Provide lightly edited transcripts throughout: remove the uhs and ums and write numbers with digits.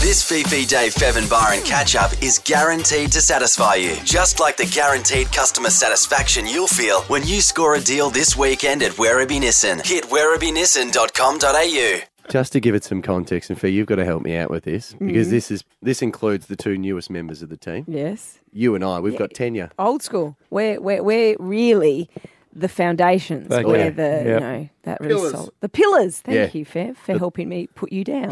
This Fifi, Dave, Fev and Byron catch-up is guaranteed to satisfy you. Just like the guaranteed customer satisfaction you'll feel when you score a deal this weekend at Werribee Nissan. Hit werribeenissan.com.au. Just to give it some context, and Fee, you've got to help me out with this, because this includes the two newest members of the team. Yes. You and I, we've got tenure. Old school. We're really the foundations. Okay. Where the that really Pillars. solid. The pillars. Thank Yeah. you, Fev, for helping me put you down.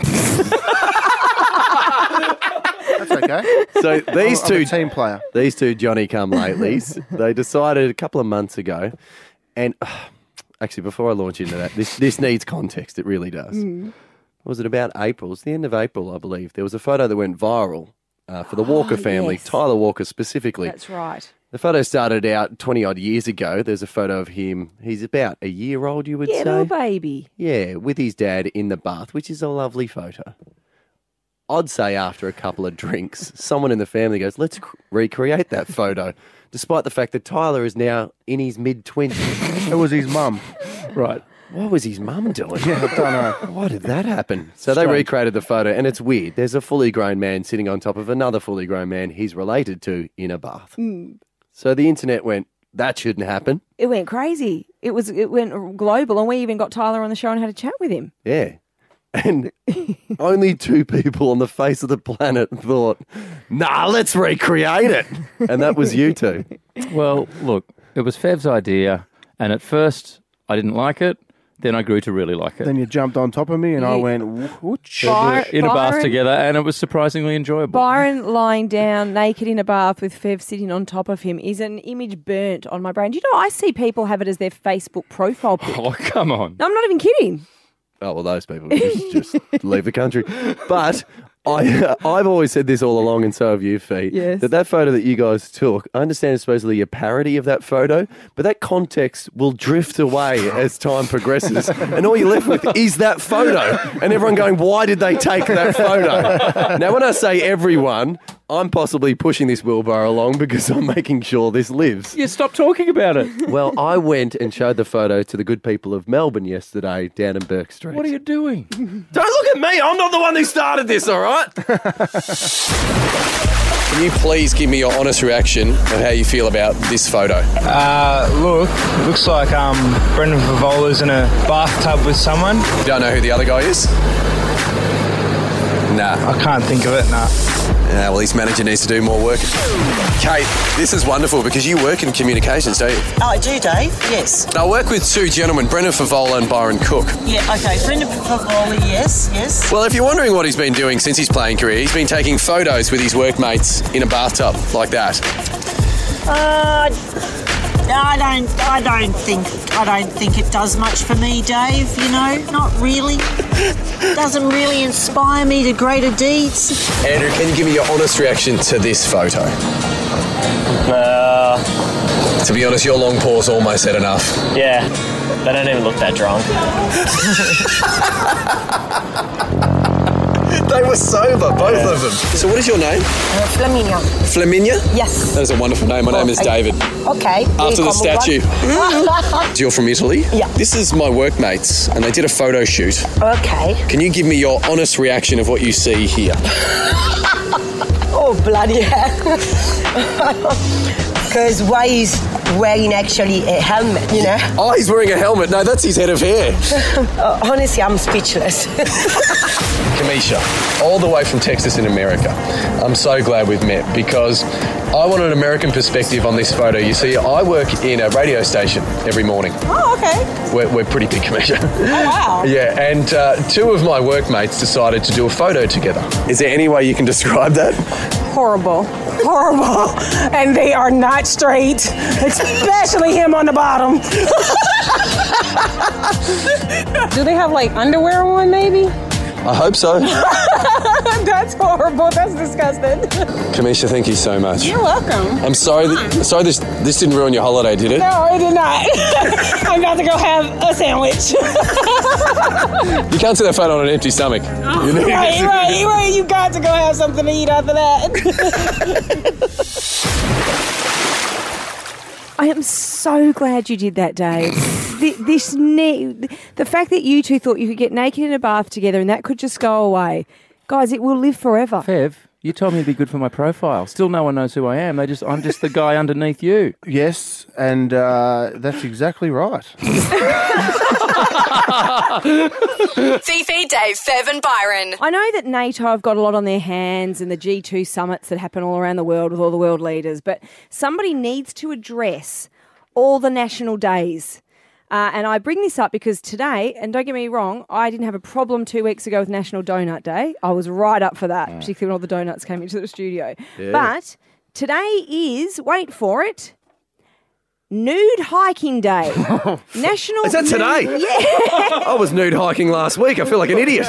That's okay. So these I'm a team player. These two Johnny-come-latelys, they decided a couple of months ago, and actually, before I launch into that, this needs context. It really does. Was it about April? It's the end of April, I believe. There was a photo that went viral for the Walker family, yes. Tyler Walker specifically. That's right. The photo started out 20-odd years ago. There's a photo of him. He's about a year old, you would Yeah, say. little baby. Yeah, with his dad in the bath, which is a lovely photo. I'd say after a couple of drinks, someone in the family goes, let's recreate that photo, despite the fact that Tyler is now in his mid-20s. It was his mum. Right. What was his mum doing? Yeah, I don't know. Why did that happen? So they recreated the photo, and it's weird. There's a fully grown man sitting on top of another fully grown man he's related to in a bath. So the internet went, that shouldn't happen. It went crazy. It went global, and we even got Tyler on the show and had a chat with him. Yeah. And only two people on the face of the planet thought, nah, let's recreate it. And that was you two. Well, look, it was Fev's idea, and at first I didn't like it. Then I grew to really like it. Then you jumped on top of me and I Yeah. went, whoosh. In a bath Byron- together, and it was surprisingly enjoyable. Byron lying down naked in a bath with Fev sitting on top of him is an image burnt on my brain. Do you know, I see people have it as their Facebook profile pic. Oh, come on. No, I'm not even kidding. Oh, well, those people just leave the country. But I've always said this all along, and so have you, Fee, Yes. that photo that you guys took, I understand it's supposedly a parody of that photo, but that context will drift away as time progresses, and all you're left with is that photo, and everyone going, why did they take that photo? Now, when I say everyone, I'm possibly pushing this wheelbarrow along because I'm making sure this lives. You stop talking about it. Well, I went and showed the photo to the good people of Melbourne yesterday down in Burke Street. What are you doing? Don't look at me. I'm not the one who started this, all right? Can you please give me your honest reaction of how you feel about this photo? Looks like Brendan Favola's in a bathtub with someone. You don't know who the other guy is? Nah. I can't think of it, nah. Yeah, well, his manager needs to do more work. Kate, this is wonderful because you work in communications, don't you? Oh, I do, Dave. Yes. I work with two gentlemen, Brendan Favola and Byron Cook. Yeah, okay. Brendan Favola, yes. Well, if you're wondering what he's been doing since his playing career, he's been taking photos with his workmates in a bathtub like that. I don't think it does much for me, Dave, you know, not really. Doesn't really inspire me to greater deeds. Andrew, can you give me your honest reaction to this photo? To be honest, your long pause almost said enough. Yeah, they don't even look that drunk. They were sober, both of them. So what is your name? Flaminia. Flaminia? Yes. That is a wonderful name. My name is David. Okay. After the statue. You're from Italy? Yeah. This is my workmates, and they did a photo shoot. Okay. Can you give me your honest reaction of what you see here? Oh, bloody hell. Because why is wearing actually a helmet, you know? Oh, he's wearing a helmet. No, that's his head of hair. Honestly, I'm speechless. Kamisha, all the way from Texas in America. I'm so glad we've met because I want an American perspective on this photo. You see, I work in a radio station every morning. Oh, okay. We're pretty big, Kamisha. Oh, wow. Yeah, and two of my workmates decided to do a photo together. Is there any way you can describe that? Horrible. And they are not straight, especially him on the bottom. Do they have like underwear on maybe? I hope so. That's horrible. That's disgusting. Kamisha, thank you so much. You're welcome. I'm sorry this didn't ruin your holiday, did it? No, it did not. I'm about to go have a sandwich. You can't see that photo on an empty stomach. Right. You got to go have something to eat after that. I am so glad you did that, Dave. The fact that you two thought you could get naked in a bath together and that could just go away. Guys, it will live forever. Fev, you told me it'd be good for my profile. Still no one knows who I am. I'm just the guy underneath you. Yes, and that's exactly right. Fifi, Dave, Fev and Byron. I know that NATO have got a lot on their hands and the G2 summits that happen all around the world with all the world leaders, but somebody needs to address all the national days. And I bring this up because today, and don't get me wrong, I didn't have a problem 2 weeks ago with National Donut Day. I was right up for that, particularly when all the donuts came into the studio. Yeah. But today is, wait for it, Nude Hiking Day. National. Is that today? Yeah. I was nude hiking last week. I feel like an idiot.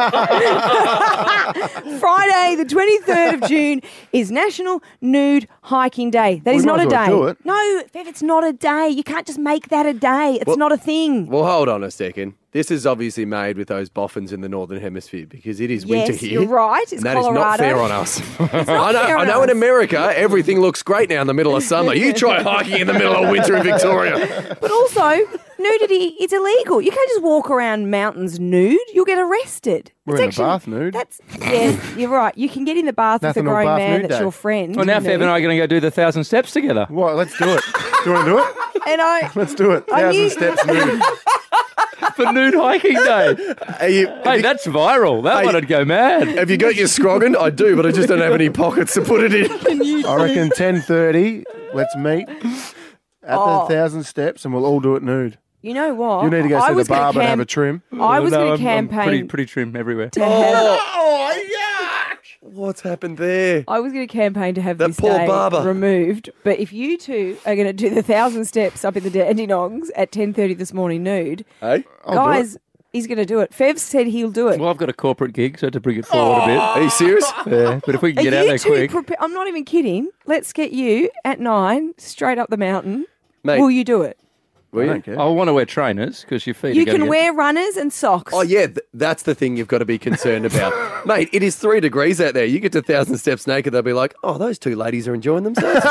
Friday, the 23rd of June, is National Nude Hiking Day. That is not a day. Do it. No, Bev, it's not a day. You can't just make that a day. It's not a thing. Well, hold on a second. This is obviously made with those boffins in the Northern Hemisphere because it is winter Yes, here. you're right. It's and that is Colorado. not fair on us. It's not fair I on know in us. America, everything looks great now in the middle of summer. You try hiking in the middle of winter in Victoria. But also, nudity is illegal. You can't just walk around mountains nude. You'll get arrested. We're It's in the bath nude. Yeah, you're right. You can get in the bath Nothing with a on grown bath man nude that's day. your friend. Well, now Fev and I are going to go do the 1,000 steps together. Well, let's do it. Do you want to do it? And Let's do it. I 1,000 knew- steps nude. For Nude Hiking Day. Hey, that's viral. That one would go mad. Have you got your scroggin? I do, but I just don't have any pockets to put it in. I reckon 10:30. Let's meet at the 1,000 steps, and we'll all do it nude. You know what? You need to go I see the was gonna barber and have a trim. I was going to I'm campaign pretty trim everywhere. to have. What's happened there? I was going to campaign to have That this poor day barber. removed, but if you two are going to do the 1,000 steps up in the Dandenongs at 10:30 this morning nude, Hey? guys, he's going to do it. Fev said he'll do it. Well, I've got a corporate gig, so to bring it forward a bit. Are you serious? Yeah, but if we can Are get out you there two quick. I'm not even kidding. Let's get you at 9 straight up the mountain. Mate. Will you do it? Will I you? don't care. I want to wear trainers because your feet You are going can to wear runners and socks. Oh, yeah, that's the thing you've got to be concerned about. Mate, it is 3 degrees out there. You get to 1,000 steps naked, they'll be like, oh, those two ladies are enjoying themselves.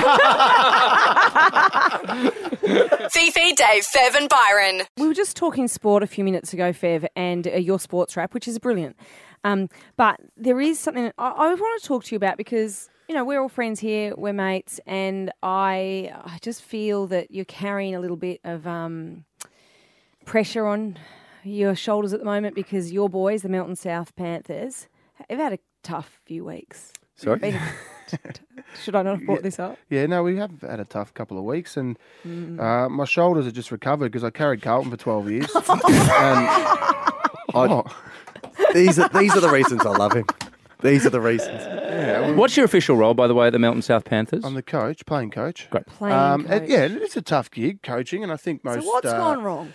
Fifi, Dave, Fev and Byron. We were just talking sport a few minutes ago, Fev, and your sports wrap, which is brilliant. But there is something I want to talk to you about because, you know, we're all friends here, we're mates, and I just feel that you're carrying a little bit of pressure on your shoulders at the moment because your boys, the Melton South Panthers, have had a tough few weeks. Sorry? Should I not have brought this up? Yeah, no, we have had a tough couple of weeks, and my shoulders are just recovered because I carried Carlton for 12 years. These are the reasons I love him. These are the reasons. What's your official role, by the way, at the Melton South Panthers? I'm the coach, playing coach. Great. Playing coach. Yeah, it's a tough gig, coaching, and I think most... So what's gone wrong?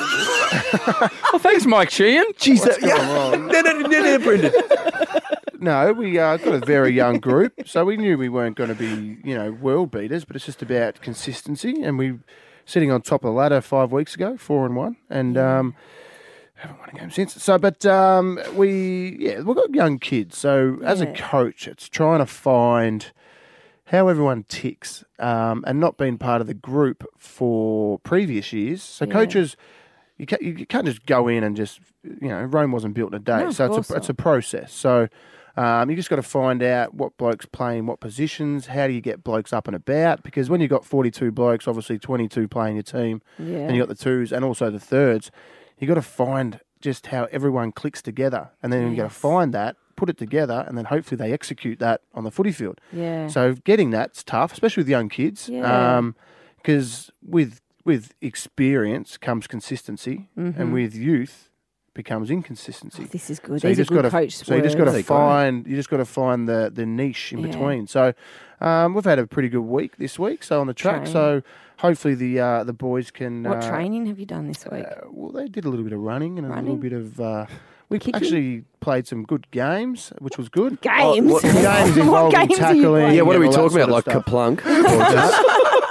Oh, thanks, Mike Sheehan. Jeez, wrong? no, Brendan. No, we got a very young group, so we knew we weren't going to be, world beaters, but it's just about consistency, and we sitting on top of the ladder 5 weeks ago, 4-1, and haven't won a game since. So, but we've got young kids, so as a coach, it's trying to find how everyone ticks, and not being part of the group for previous years. So coaches, you can't just go in and just, Rome wasn't built in a day. No, so it's a process. So you just got to find out what blokes play in what positions, how do you get blokes up and about, because when you've got 42 blokes, obviously 22 playing your team, and you got the twos and also the thirds, you got to find just how everyone clicks together, and then you got to find that, put it together, and then hopefully they execute that on the footy field. Yeah. So getting that's tough, especially with young kids, because with experience comes consistency, and with youth becomes inconsistency. This is good. So you These are just good got coach to, so you just got to words. find the niche in between. So we've had a pretty good week this week. So on the track, Training. so hopefully the boys can. What training have you done this week? Well, they did a little bit of running and a little Running? bit of. We Kicking? actually played some good games, which was good. Games? What games What involving games are you tackling? playing? Yeah, what are we all that talking sort about? of Like stuff. Kaplunk?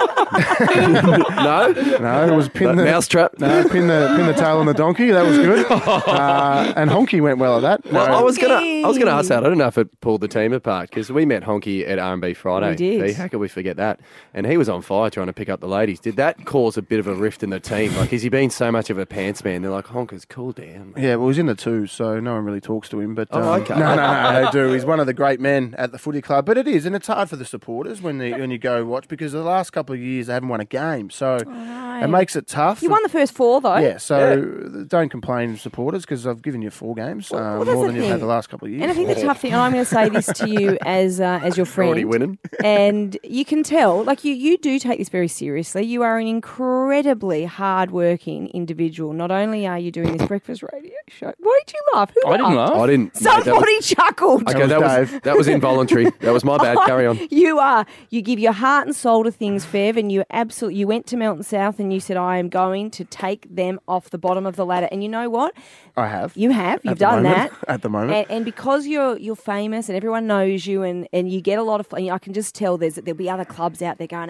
No? No, it was pin the Mousetrap? No, pin the tail on the donkey. That was good. And Honky went well at that. Well, No. I was gonna ask that. I don't know if it pulled the team apart because we met Honky at R&B Friday. We did. See, how could we forget that? And he was on fire trying to pick up the ladies. Did that cause a bit of a rift in the team? Like, has he been so much of a pants man? They're like, Honker's cool down. Yeah, well, he was in the twos, so no one really talked talks to him, but okay. No, they do. He's one of the great men at the footy club. But it is, and it's hard for the supporters when you go watch because the last couple of years they haven't won a game, so it makes it tough. You won the first 4 though. Yeah, so don't complain, supporters, because I've given you 4 games, more than you've had the last couple of years. And I think the tough thing, and I'm going to say this to you as your friend, Already winning. and you can tell, like you do take this very seriously. You are an incredibly hard-working individual. Not only are you doing this breakfast radio show. Why did you laugh? Who I didn't laugh. I didn't. Somebody chuckled. Okay, that was involuntary. That was my bad. Carry on. You give your heart and soul to things, Fev, and you went to Melton South and you said, I am going to take them off the bottom of the ladder. And you know what? I have. You have. You've done that. At the moment. And because you're famous and everyone knows you and you get a lot of... I can just tell there'll be other clubs out there going,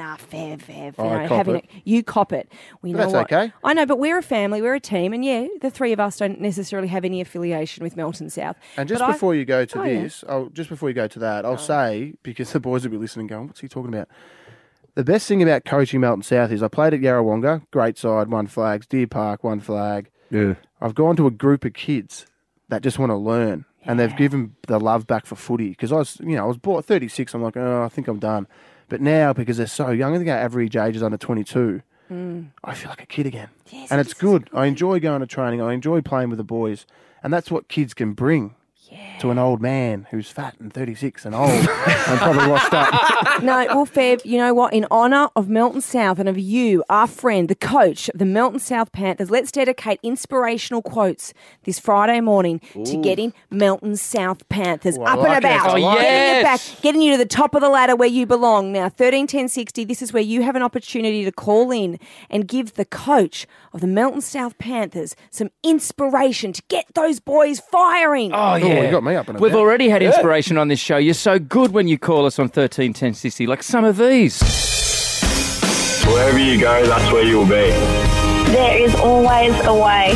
Fev. You cop it. Well, That's okay. I know, but we're a family, we're a team, and the 3 of us don't necessarily have any affiliation with Melton South. And just before you go to this, just before you go to that, I'll say, because the boys will be listening going, what's he talking about? The best thing about coaching Melton South is I played at Yarrawonga, great side, 1 flags, Deer Park, 1 flag. Yeah. I've gone to a group of kids that just want to learn, and they've given the love back for footy. Because I was bought 36, I'm like, I think I'm done. But now, because they're so young, I think our average age is under 22, I feel like a kid again. Yes, and it's good. I enjoy going to training. I enjoy playing with the boys. And that's what kids can bring to an old man who's fat and 36 and old and probably washed up. No, well, Fev, you know what? In honour of Melton South and of you, our friend, the coach of the Melton South Panthers, let's dedicate inspirational quotes this Friday morning to getting Melton South Panthers Ooh, up I like and about. it. I like Getting you back, getting you to the top of the ladder where you belong. Now, 131060, this is where you have an opportunity to call in and give the coach of the Melton South Panthers some inspiration to get those boys firing. Oh, yeah. Oh, you got me up and We've about. already had inspiration on this show. You're so good when you call us on 131060, like some of these. Wherever you go, that's where you'll be. There is always a way.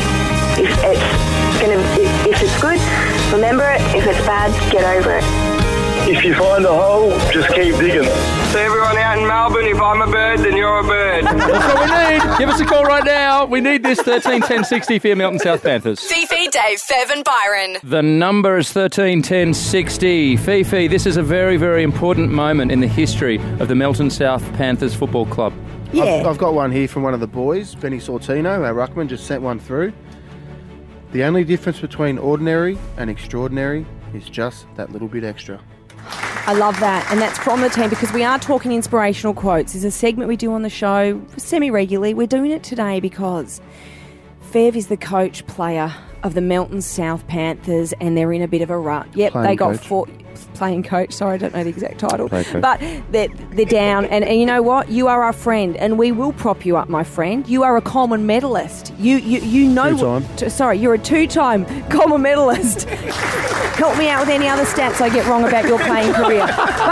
If it's good, remember it. If it's bad, get over it. If you find a hole, just keep digging. To everyone out in Melbourne, if I'm a bird, then you're a bird. That's what we need. Give us a call right now. We need this 131060 for your Melton South Panthers. Fifi, Dave, Fev and Byron. The number is 131060. Fifi, this is a very, very important moment in the history of the Melton South Panthers Football Club. Yeah. I've got one here from one of the boys, Benny Sortino, our ruckman, just sent one through. The only difference between ordinary and extraordinary is just that little bit extra. I love that. And that's from the team because we are talking inspirational quotes. It's a segment we do on the show semi-regularly. We're doing it today because Fev is the coach player of the Melton South Panthers and they're in a bit of a rut. Yep, they got 4... Playing coach, sorry, I don't know the exact title. But they're down. And you know what? You are our friend and we will prop you up, my friend. You are a Coleman medalist. You know... you're a 2-time Coleman medalist. Help me out with any other stats I get wrong about your playing career.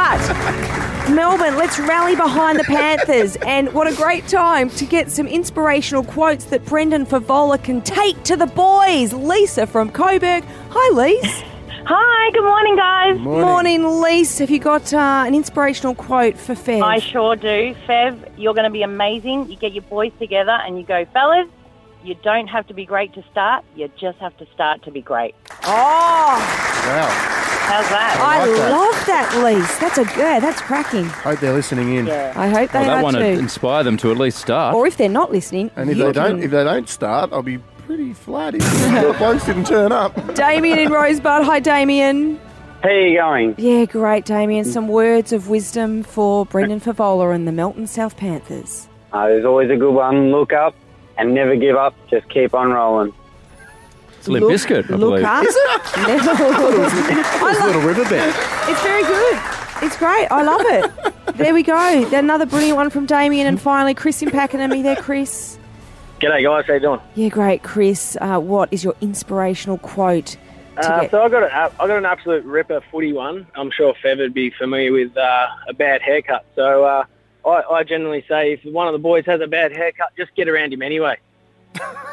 But Melbourne, let's rally behind the Panthers. And what a great time to get some inspirational quotes that Brendan Favola can take to the boys. Lisa from Coburg. Hi, Lisa. Hi, good morning, guys. Morning, Lise. Have you got an inspirational quote for Fev? I sure do. Fev, you're going to be amazing. You get your boys together and you go, fellas, you don't have to be great to start. You just have to start to be great. Oh! Wow. How's that? I love that, Lise. That's cracking. Hope they're listening in. Yeah. I hope they That are one too. to inspire them to at least start. Or if they're not listening, And if they don't start, I'll be pretty flat if the blokes didn't turn up. Damien in Rosebud. Hi, Damien. How you going? Yeah, great, Damien. Some words of wisdom for Brendan Favola and the Melton South Panthers. There's always a good one. Look up and never give up. Just keep on rolling. It's Limp Bizkit, I believe. Look up. Is it? It's Little Riverbed. It's very good. It's great. I love it. There we go. Another brilliant one from Damien. And finally, Chris in Pakenham. There, Chris. G'day, guys. How you doing? Yeah, great, Chris. What is your inspirational quote? So I got an absolute ripper footy one. I'm sure Fev would be familiar with a bad haircut. So I generally say if one of the boys has a bad haircut, just get around him anyway.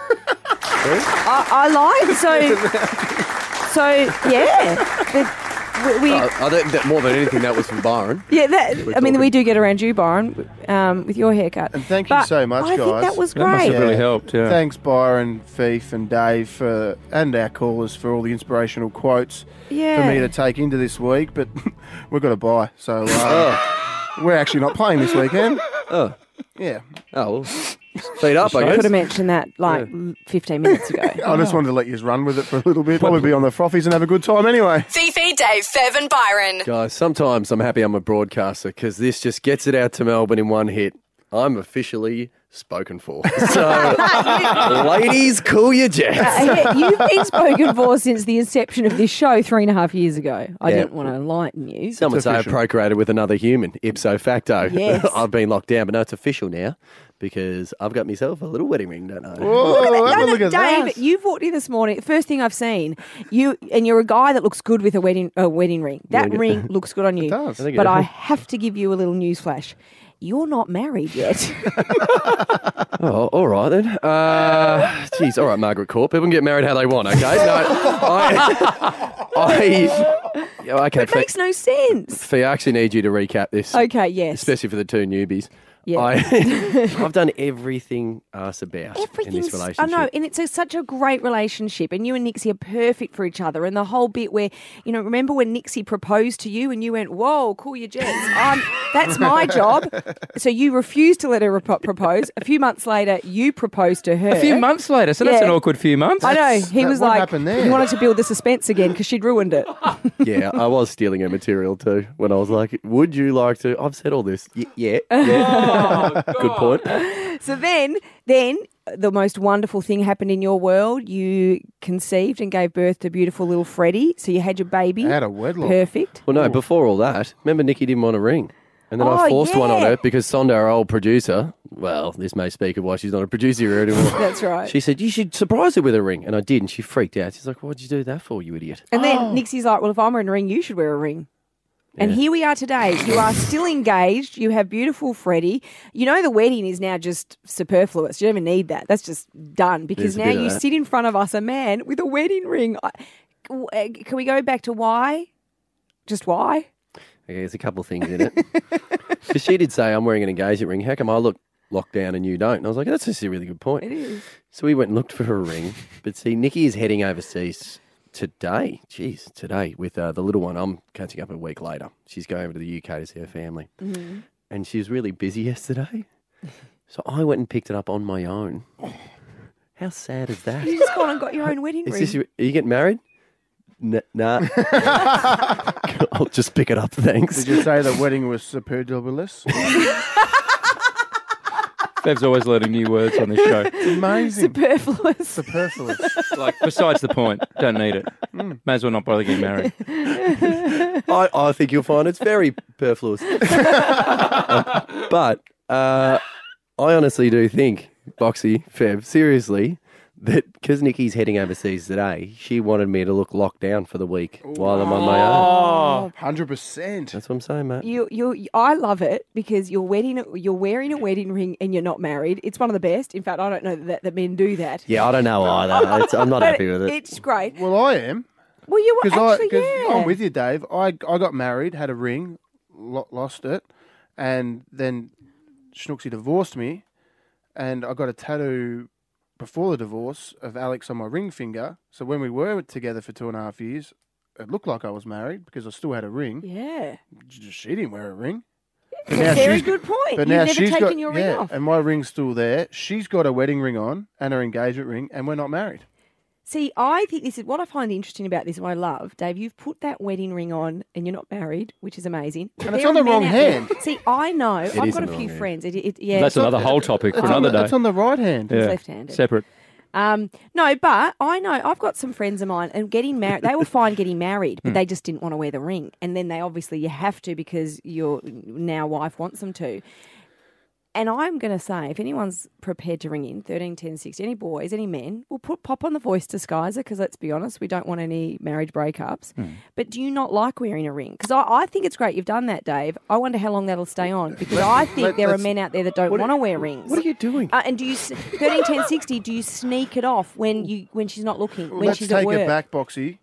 I like so yeah. I think more than anything, that was from Byron. Yeah, we do get around you, Byron, with your haircut. And thank you so much, guys. I think that was great. That must have really helped, yeah. Thanks, Byron, Fief and Dave, and our callers for all the inspirational quotes for me to take into this week, but we've got to buy, so we're actually not playing this weekend. Oh. Yeah. Oh, well, speed up, I I guess. could have mentioned that 15 minutes ago. I just wanted to let you run with it for a little bit. Probably be on the frothies and have a good time anyway. Fifi, Dave, Fev and Byron. Guys, sometimes I'm happy I'm a broadcaster because this just gets it out to Melbourne in one hit. I'm officially spoken for. So, ladies, cool your jets. You've been spoken for since the inception of this show 3.5 years ago. I didn't want to enlighten you. Some would say I procreated with another human, ipso facto. Yes. I've been locked down, but no, it's official now because I've got myself a little wedding ring, don't I? Whoa, look at Dave, that. you've walked in this morning. The first thing I've seen, you're a guy that looks good with a wedding ring. That ring looks good on you. It does. But I have to give you a little news flash. You're not married yet. Oh, all right then. Geez, all right, Margaret Court. People can get married how they want, okay? No, okay. It makes no sense. Fee, I actually need you to recap this. Okay, yes. Especially for the two newbies. Yeah. I've done everything us about in this relationship. I know, and it's such a great relationship, and you and Nixie are perfect for each other. And the whole bit where, remember when Nixie proposed to you and you went, whoa, cool your jets. That's my job. So you refused to let her propose. A few months later, you proposed to her. A few months later, so that's an awkward few months. I know. He was what like, happened there? he wanted to build the suspense again because she'd ruined it. Yeah, I was stealing her material too when I was like, would you like to? I've said all this. Yeah. Good point. So then the most wonderful thing happened in your world. You conceived and gave birth to beautiful little Freddie. So you had your baby. Out of wedlock. Perfect. Well, no, before all that, remember Nikki didn't want a ring. And then I forced one on her because Sonda, our old producer, well, this may speak of why she's not a producer here anymore. That's right. She said, you should surprise her with a ring. And I did, and she freaked out. She's like, what'd you do that for, you idiot? And then Nixie's like, well, if I'm wearing a ring, you should wear a ring. And here we are today. You are still engaged. You have beautiful Freddie. The wedding is now just superfluous. You don't even need that. That's just done because now you sit in front of us, a man with a wedding ring. Can we go back to why? Just why? Okay, there's a couple of things in it. Because she did say, I'm wearing an engagement ring. How come I look locked down and you don't? And I was like, that's just a really good point. It is. So we went and looked for her ring. But see, Nikki is heading overseas today with the little one. I'm catching up a week later. She's going over to the UK to see her family. Mm-hmm. And she was really busy yesterday. So I went and picked it up on my own. How sad is that? You just gone and got your own wedding ring. Are you getting married? Nah. I'll just pick it up, thanks. Did you say the wedding was superfluous? Fev's always learning new words on this show. Amazing. Superfluous. Like, besides the point, don't need it. May as well not bother getting married. I think you'll find it's very superfluous. But I honestly do think, Boxy, Fev, seriously, that because Nikki's heading overseas today, she wanted me to look locked down for the week while I'm on my own. 100%. That's what I'm saying, mate. I love it because you're wearing a wedding ring and you're not married. It's one of the best. In fact, I don't know that men do that. Yeah, I don't know either. I'm not happy with it. It's great. Well, I am. Well, you were actually, I'm with you, Dave. I got married, had a ring, lost it, and then Schnooksy divorced me, and I got a tattoo before the divorce of Alex on my ring finger. So when we were together for 2.5 years, it looked like I was married because I still had a ring. Yeah. She didn't wear a ring. Very good point. But You've now never she's taken your ring off. And my ring's still there. She's got a wedding ring on and her engagement ring, and we're not married. See, I think this is what I find interesting about this and what I love. Dave, you've put that wedding ring on and you're not married, which is amazing. And it's on the wrong hand. See, I know. I've got a few hand. friends. That's another whole topic for another day. It's on the right hand. It's left-handed. Separate. No, but I know I've got some friends of mine and getting married, they were fine getting married, but they just didn't want to wear the ring. And then you have to because your now wife wants them to. And I'm going to say, if anyone's prepared to ring in, 13 10 60, any boys, any men, we'll pop on the voice disguiser because let's be honest, we don't want any marriage breakups. But do you not like wearing a ring? Because I think it's great you've done that, Dave. I wonder how long that'll stay on because I think there are men out there that don't want to wear rings. What are you doing? And do you, 13 10 60, do you sneak it off when she's not looking, when Let's she's at take work? it back, Boxy.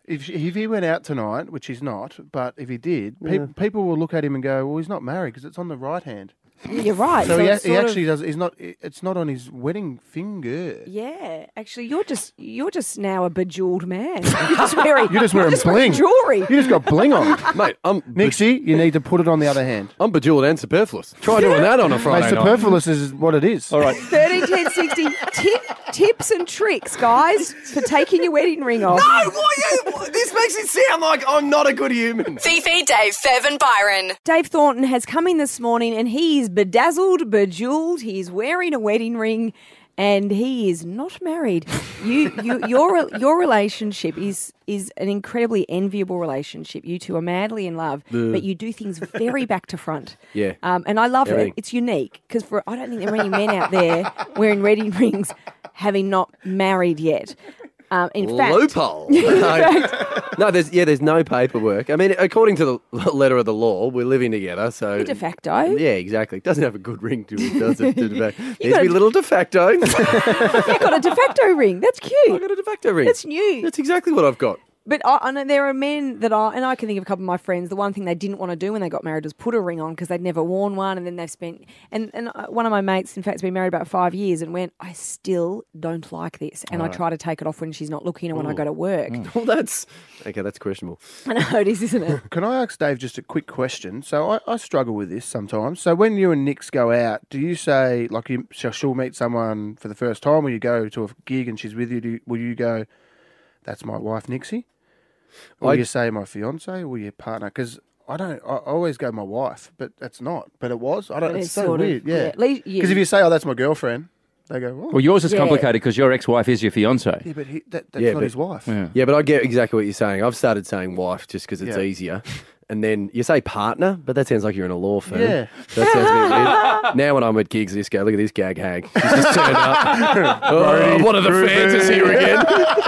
if he went out tonight, which he's not, but if he did, people will look at him and go, well, he's not married because it's on the right hand. You're right. So he actually does. He's not. It's not on his wedding finger. Yeah, actually, you're just now a bejeweled man. You're just wearing bling. jewelry. You just got bling on, Mate, Nixie, you need to put it on the other hand. I'm bejeweled and superfluous. Try doing that on a Friday night. Superfluous is what it is. All right. 13, 10, 60. Tips and tricks, guys, for taking your wedding ring off. No, this makes it sound like I'm not a good human. Fifi, Dave, Fev and Byron. Dave Thornton has come in this morning and he is bedazzled, bejeweled. He's wearing a wedding ring and he is not married. Your relationship is an incredibly enviable relationship. You two are madly in love, but you do things very back to front. Yeah. And I love it. It's unique because I don't think there are any men out there wearing wedding rings having not married yet. In fact, loophole. No, there's no paperwork. I mean, according to the letter of the law, we're living together, so de facto. Yeah, exactly. Doesn't have a good ring to it, does it? There's a little de facto. You got a de facto ring. That's cute. I got a de facto ring. That's new. That's exactly what I've got. But I know there are men that and I can think of a couple of my friends, the one thing they didn't want to do when they got married was put a ring on because they'd never worn one, and then they've spent, and one of my mates, in fact, has been married about 5 years and went, I still don't like this, and I try to take it off when she's not looking and when I go to work. Well, that's questionable. I know it is, isn't it? Can I ask Dave just a quick question? So I struggle with this sometimes. So when you and Nix go out, do you say, like, she'll meet someone for the first time, or you go to a gig and she's with you, will you go, that's my wife, Nixie? Or you say my fiance or your partner? Because I always go my wife, but that's not. But it was. I don't. It's so weird. Yeah. Because if you say, that's my girlfriend, they go, oh. Well, yours is complicated because your ex-wife is your fiance. Yeah, but that's not his wife. Yeah, but I get exactly what you're saying. I've started saying wife just because it's easier. And then you say partner, but that sounds like you're in a law firm. Yeah. That sounds a bit weird. Now when I'm at gigs, look at this gag hag. She's just turned up. One of the fans is here again.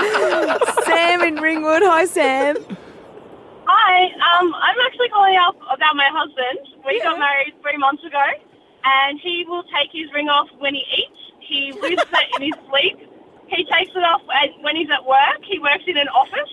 Sam in Ringwood. Hi, Sam. Hi. I'm actually calling up about my husband. We got married 3 months ago, and he will take his ring off when he eats. He loses it in his sleep. He takes it off when he's at work. He works in an office.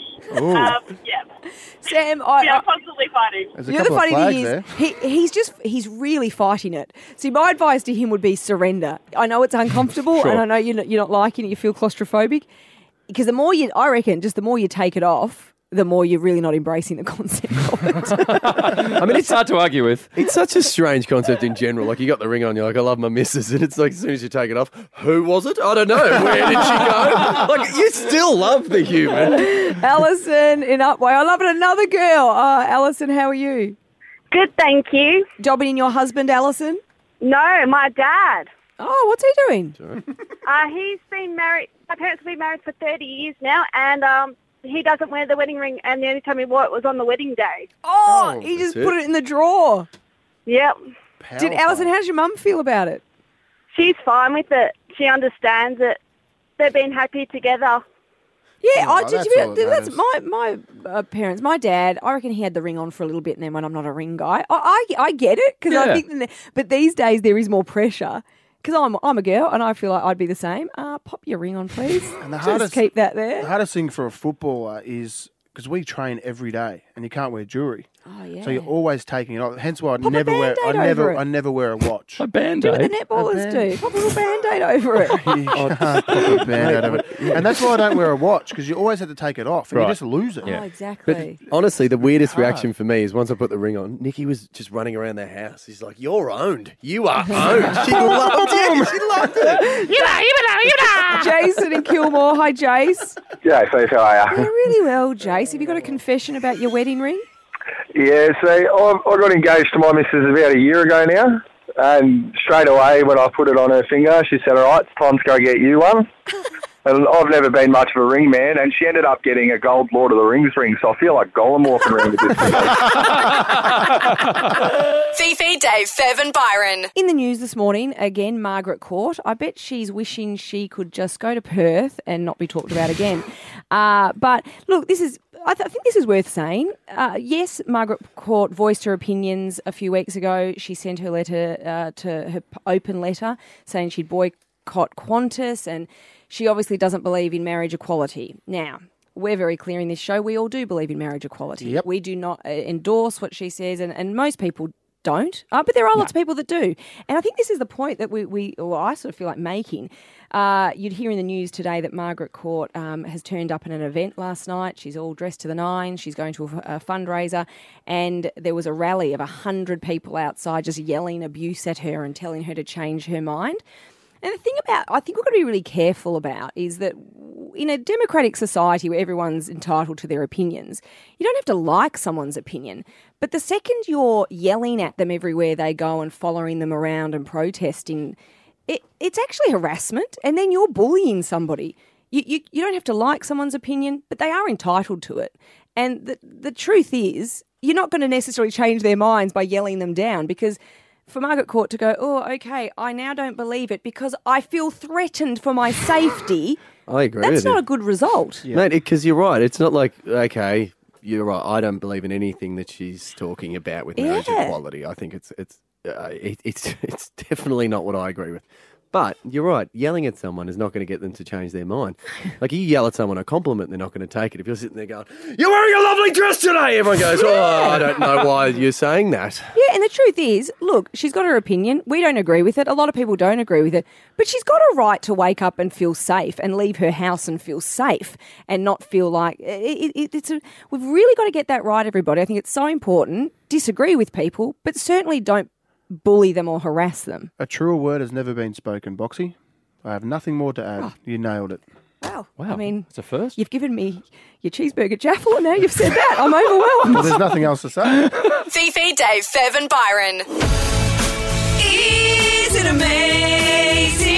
Sam, I'm constantly fighting. The other funny thing is, he's really fighting it. See, my advice to him would be surrender. I know it's uncomfortable, and I know you're not liking it. You feel claustrophobic, because the more you take it off, the more you're really not embracing the concept of it. I mean, it's hard to argue with. It's such a strange concept in general. Like, you got the ring on, you're like, I love my missus. And it's like, as soon as you take it off, who was it? I don't know. Where did she go? Like, you still love the human. Alison in Upway. I love it. Another girl. Alison, how are you? Good, thank you. Jobbing in your husband, Alison? No, my dad. Oh, what's he doing? He's been married. My parents have been married for 30 years now, and he doesn't wear the wedding ring, and the only time he wore it was on the wedding day. Oh, he just put it in the drawer. Yep. Did Alison, how does your mum feel about it? She's fine with it. She understands it. They've been happy together. Yeah, that's my parents. My dad, I reckon he had the ring on for a little bit, and then when I'm not a ring guy, I get it, because I think. But these days there is more pressure. Because I'm a girl and I feel like I'd be the same. Pop your ring on, please. And just keep that there. The hardest thing for a footballer is, because we train every day and you can't wear jewellery. Oh, yeah. So you're always taking it off. Hence why I Pop never wear a watch. A Band-Aid? Do what the netballers do. Pop a little Band-Aid over it. You can't pop a Band-Aid over it. And that's why I don't wear a watch, because you always have to take it off and you just lose it. Oh, exactly. But honestly, the weirdest reaction for me is once I put the ring on, Nikki was just running around the house. She's like, you're owned. You are owned. She loved it. She loved it. You know. Jason in Kilmore. Hi, Jace. Yeah, Faith, how are Yeah, really well, Jace. Have you got a confession about your wedding ring? Yeah, so I got engaged to my missus about a year ago now, and straight away when I put it on her finger, she said, all right, it's time to go get you one. And I've never been much of a ring man, and she ended up getting a gold Lord of the Rings ring, so I feel like Gollum walking around with this thing. Fifi, Dave, Fev and Byron. In the news this morning, again, Margaret Court. I bet she's wishing she could just go to Perth and not be talked about again. But look, I think this is worth saying. Yes, Margaret Court voiced her opinions a few weeks ago. She sent her letter to her open letter saying she'd boycott Qantas, and she obviously doesn't believe in marriage equality. Now, we're very clear in this show. We all do believe in marriage equality. Yep. We do not endorse what she says, and most people don't. But there are lots of people that do. And I think this is the point that I sort of feel like making. You'd hear in the news today that Margaret Court has turned up at an event last night. She's all dressed to the nines. She's going to a fundraiser, and there was a rally of 100 people outside just yelling abuse at her and telling her to change her mind. And the thing I think we've got to be really careful about is that in a democratic society where everyone's entitled to their opinions, you don't have to like someone's opinion. But the second you're yelling at them everywhere they go and following them around and protesting, it's actually harassment, and then you're bullying somebody. You don't have to like someone's opinion, but they are entitled to it. And the truth is, you're not going to necessarily change their minds by yelling them down, because for Margaret Court to go, oh, okay, I now don't believe it because I feel threatened for my safety. I agree with you. That's not a good result. Yeah. Mate, because you're right. It's not like, okay, you're right, I don't believe in anything that she's talking about with marriage equality. I think it's definitely not what I agree with. But you're right, yelling at someone is not going to get them to change their mind. Like, you yell at someone a compliment, they're not going to take it. If you're sitting there going, you're wearing a lovely dress today, everyone goes, oh, I don't know why you're saying that. Yeah, and the truth is, look, she's got her opinion. We don't agree with it. A lot of people don't agree with it. But she's got a right to wake up and feel safe and leave her house and feel safe and not feel like... We've really got to get that right, everybody. I think it's so important. Disagree with people, but certainly don't bully them or harass them. A truer word has never been spoken, Boxy. I have nothing more to add. You nailed it. Wow. Wow. I mean, it's a first. You've given me your cheeseburger jaffle, and now you've said that. I'm overwhelmed. Well, there's nothing else to say. Fifi, Dave, Fev and Byron. Is it amazing?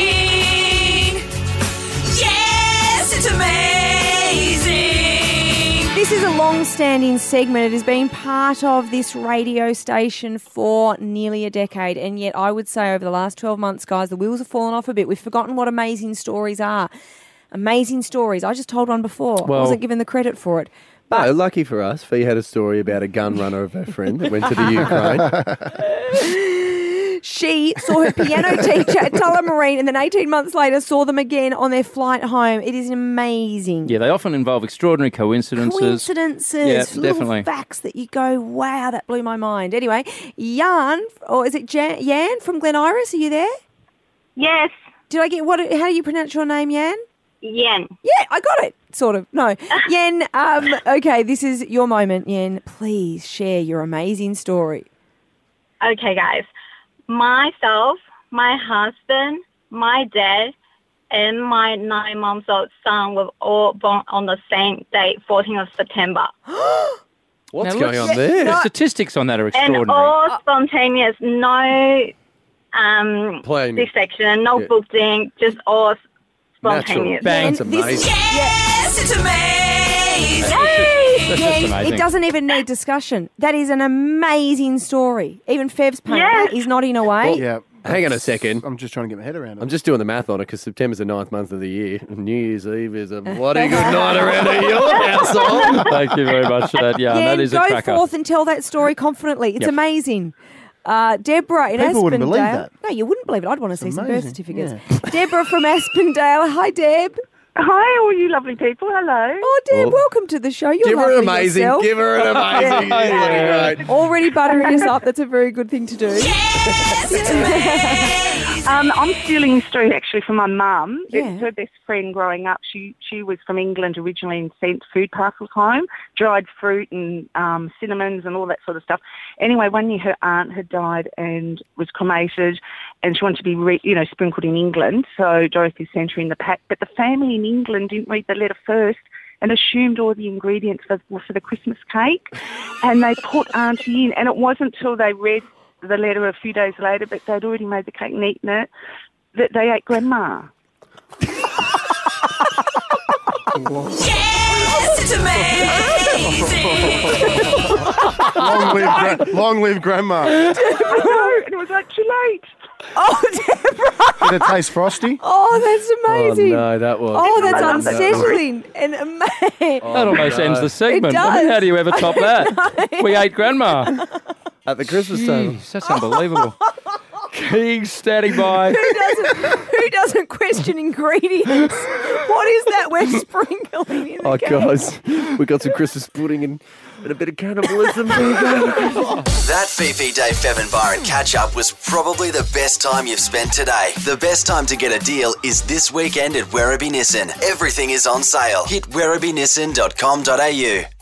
Yes, it's amazing. This is a long-standing segment. It has been part of this radio station for nearly a decade, and yet I would say over the last 12 months, guys, the wheels have fallen off a bit. We've forgotten what amazing stories are. Amazing stories. I just told one before. I wasn't given the credit for it. But No, lucky for us, Fee had a story about a gun runner of her friend that went to the Ukraine. She saw her piano teacher at Tullamarine, and then 18 months later saw them again on their flight home. It is amazing. Yeah, they often involve extraordinary coincidences. Yeah, Little definitely. facts that you go, wow, that blew my mind. Anyway, Jan, or is it Jan from Glen Iris? Are you there? Yes. Did I get how do you pronounce your name, Jan? Yen. Yeah, I got it. Sort of. No. Yen, okay, this is your moment, Yen. Please share your amazing story. Okay, guys. Myself, my husband, my dad, and my 9-month-old son were all born on the same date, 14th of September. What's Now, going look, on there? The statistics on that are And extraordinary. all spontaneous, no Planning. C-section, no booking, just all spontaneous. Bang. That's amazing. Yes, it's amazing. That's just amazing. It doesn't even need discussion. That is an amazing story. Even Fev's pain is nodding away. Yeah. Hang on a second. I'm just trying to get my head around it. I'm just doing the math on it because September's the 9th month of the year. New Year's Eve is a bloody good night around at your household. Thank you very much for that. Yeah, that is a go cracker. forth and tell that story confidently. It's Yep. amazing. Deborah in People Aspendale. wouldn't believe that. No, you wouldn't believe it. I'd want to see some birth amazing. certificates. Deborah from Aspendale. Hi, Deb. Hi, all you lovely people. Hello. Oh, Deb, Well, welcome to the show. You're Give her lovely an amazing. yourself. Give her an amazing. Yeah. Right. Already buttering us up. That's a very good thing to do. Yes, it's amazing. I'm stealing this story actually from my mum. Yeah. It's her best friend growing up. She was from England originally and sent food parcels home, dried fruit and cinnamons and all that sort of stuff. Anyway, one year her aunt had died and was cremated, and she wanted to be sprinkled in England, so Dorothy sent her in the pack. But the family in England didn't read the letter first and assumed all the ingredients were for the Christmas cake, and they put Auntie in. And it wasn't until they read the letter a few days later, but they'd already made the cake and eaten it, that they ate Grandma. Yes, it's amazing. Long live Grandma. No, and it was like too late. Oh, Deborah. Did it taste frosty? Oh, that's amazing. Oh, no, that was. Oh, that's I love that unsettling and amazing. That almost ends the segment. It I mean, does. how do you ever top that? We ate Grandma. At the Christmas table. Jeez, that's unbelievable. Keegs standing by. Who doesn't question ingredients What is that we're sprinkling in? Oh, guys, we got some Christmas pudding and a bit of cannibalism. There you go. That Fifi, Dave, Fev and Byron catch-up was probably the best time you've spent today. The best time to get a deal is this weekend at Werribee Nissan. Everything is on sale. Hit werribeenissan.com.au.